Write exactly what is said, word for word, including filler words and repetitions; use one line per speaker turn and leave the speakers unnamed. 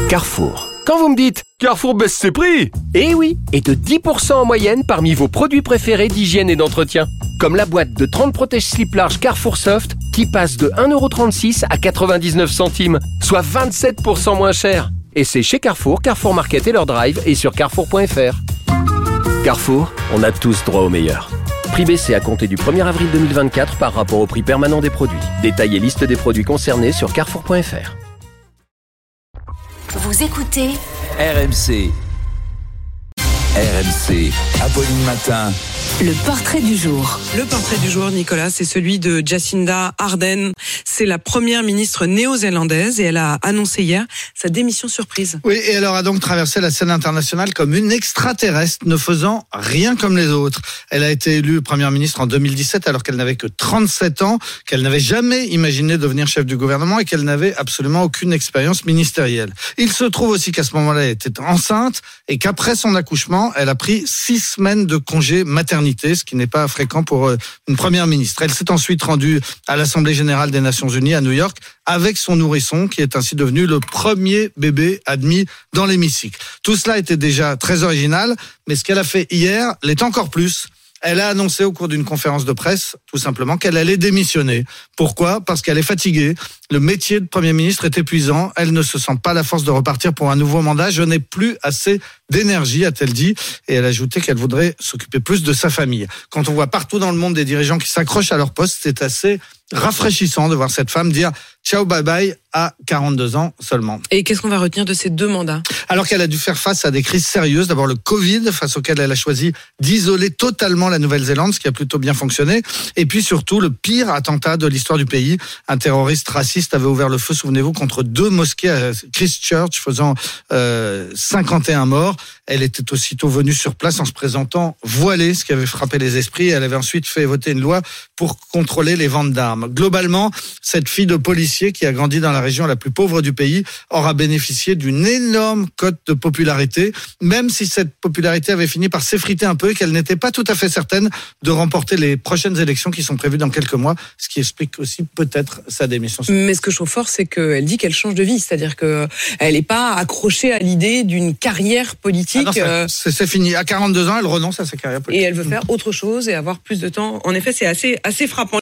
Carrefour. Quand vous me dites « Carrefour baisse ses prix !» Eh oui, et de dix pour cent en moyenne parmi vos produits préférés d'hygiène et d'entretien. Comme la boîte de trente protège-slip large Carrefour Soft qui passe de un euro trente-six à quatre-vingt-dix-neuf centimes, soit vingt-sept pour cent moins cher. Et c'est chez Carrefour, Carrefour Market et leur drive et sur carrefour point f r. Carrefour, on a tous droit au meilleur. Prix baissé à compter du premier avril deux mille vingt-quatre par rapport au prix permanent des produits. Détail et liste des produits concernés sur carrefour point f r.
Vous écoutez
R M C. R M C, Apolline Matin.
Le portrait du jour.
Le portrait du jour, Nicolas, c'est celui de Jacinda Ardern. C'est la première ministre néo-zélandaise et elle a annoncé hier sa démission surprise.
Oui, et elle aura donc traversé la scène internationale comme une extraterrestre, ne faisant rien comme les autres. Elle a été élue première ministre en deux mille dix-sept alors qu'elle n'avait que trente-sept ans, qu'elle n'avait jamais imaginé devenir chef du gouvernement et qu'elle n'avait absolument aucune expérience ministérielle. Il se trouve aussi qu'à ce moment-là, elle était enceinte et qu'après son accouchement, elle a pris six semaines de congé maternité, ce qui n'est pas fréquent pour une première ministre. Elle s'est ensuite rendue à l'Assemblée générale des Nations unies à New York avec son nourrisson, qui est ainsi devenu le premier bébé admis dans l'hémicycle. Tout cela était déjà très original, mais ce qu'elle a fait hier l'est encore plus. Elle a annoncé au cours d'une conférence de presse, tout simplement, qu'elle allait démissionner. Pourquoi ? Parce qu'elle est fatiguée. Le métier de Premier ministre est épuisant. Elle ne se sent pas la force de repartir pour un nouveau mandat. Je n'ai plus assez d'énergie, a-t-elle dit. Et elle a ajouté qu'elle voudrait s'occuper plus de sa famille. Quand on voit partout dans le monde des dirigeants qui s'accrochent à leur poste, c'est assez rafraîchissant de voir cette femme dire ciao bye bye à quarante-deux ans seulement.
Et qu'est-ce qu'on va retenir de ces deux mandats ?
Alors qu'elle a dû faire face à des crises sérieuses, d'abord le Covid, face auquel elle a choisi d'isoler totalement la Nouvelle-Zélande, ce qui a plutôt bien fonctionné, et puis surtout le pire attentat de l'histoire du pays. Un terroriste raciste avait ouvert le feu, souvenez-vous, contre deux mosquées à Christchurch, faisant euh, cinquante et un morts. Elle était aussitôt venue sur place en se présentant voilée, ce qui avait frappé les esprits. Elle avait ensuite fait voter une loi pour contrôler les ventes d'armes. Globalement, cette fille de policier qui a grandi dans la région la plus pauvre du pays aura bénéficié d'une énorme cote de popularité, même si cette popularité avait fini par s'effriter un peu et qu'elle n'était pas tout à fait certaine de remporter les prochaines élections qui sont prévues dans quelques mois, ce qui explique aussi peut-être sa démission.
Mais ce que je trouve fort, c'est qu'elle dit qu'elle change de vie, c'est-à-dire qu'elle n'est pas accrochée à l'idée d'une carrière politique.
Ah non, c'est, c'est fini. À quarante-deux ans, elle renonce à sa carrière politique.
Et elle veut faire autre chose et avoir plus de temps. En effet, c'est assez, assez frappant.